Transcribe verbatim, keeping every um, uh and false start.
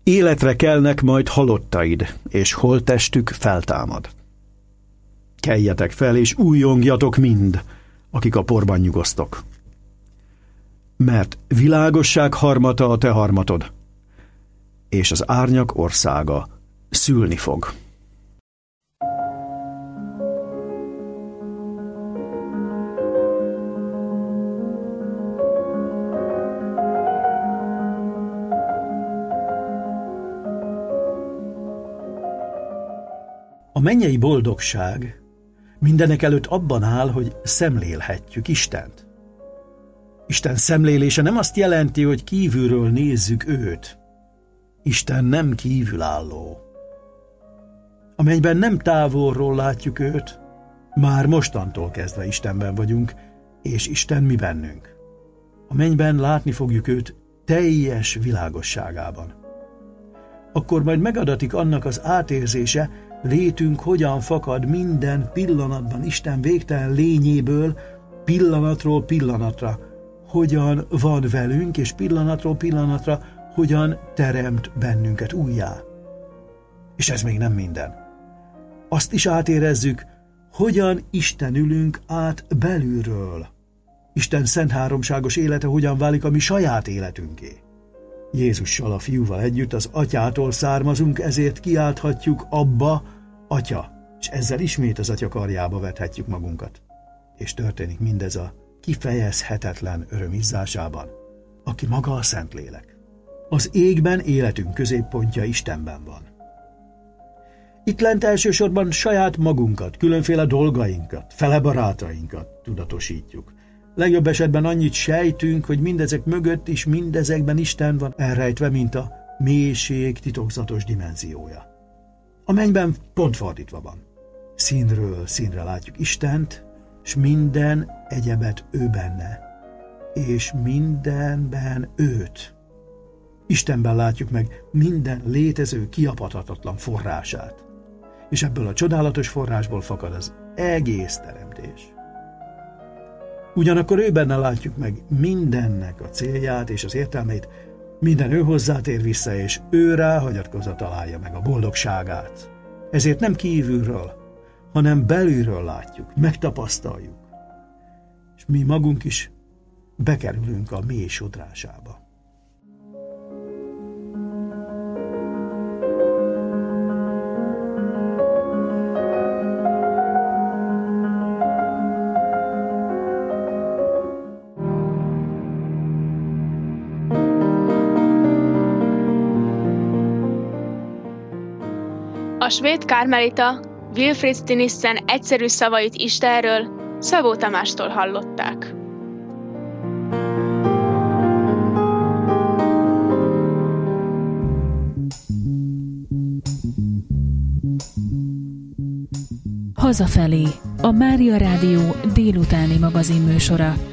Életre kelnek majd halottaid, és holttestük feltámad. Keljetek fel, és újjongjatok mind, akik a porban nyugosztok. Mert világosság harmata a te harmatod, és az árnyak országa szülni fog. A mennyei boldogság mindenek előtt abban áll, hogy szemlélhetjük Istent. Isten szemlélése nem azt jelenti, hogy kívülről nézzük őt. Isten nem kívülálló. A mennyben nem távolról látjuk őt, már mostantól kezdve Istenben vagyunk, és Isten mi bennünk. A mennyben látni fogjuk őt teljes világosságában. Akkor majd megadatik annak az átérzése, létünk hogyan fakad minden pillanatban Isten végtelen lényéből, pillanatról pillanatra, hogyan van velünk, és pillanatról pillanatra hogyan teremt bennünket újjá. És ez még nem minden. Azt is átérezzük, hogyan Istenülünk át belülről. Isten szent háromságos élete hogyan válik a mi saját életünké. Jézussal, a fiúval együtt az atyától származunk, ezért kiálthatjuk abba, atya, és ezzel ismét az atya karjába vethetjük magunkat. És történik mindez a kifejezhetetlen öröm izzásában, aki maga a Szentlélek. Az égben életünk középpontja Istenben van. Itt lent elsősorban saját magunkat, különféle dolgainkat, fele barátainkat tudatosítjuk. Legjobb esetben annyit sejtünk, hogy mindezek mögött is mindezekben Isten van elrejtve, mint a mélység titokzatos dimenziója. A mennyben pont fordítva van. Színről színre látjuk Istent, és minden egyebet ő benne, és mindenben őt. Istenben látjuk meg minden létező, kiapadhatatlan forrását, és ebből a csodálatos forrásból fakad az egész teremtés. Ugyanakkor ő benne látjuk meg mindennek a célját és az értelmét, minden ő hozzátér vissza, és ő rá hagyatkozva találja meg a boldogságát. Ezért nem kívülről, hanem belülről látjuk, megtapasztaljuk, és mi magunk is bekerülünk a mély sodrásába. A svéd kármelita Wilfrid Stinissen egyszerű szavait Istenről Szabó Tamástól hallották. Hazafelé, a Mária Rádió délutáni magazinműsora.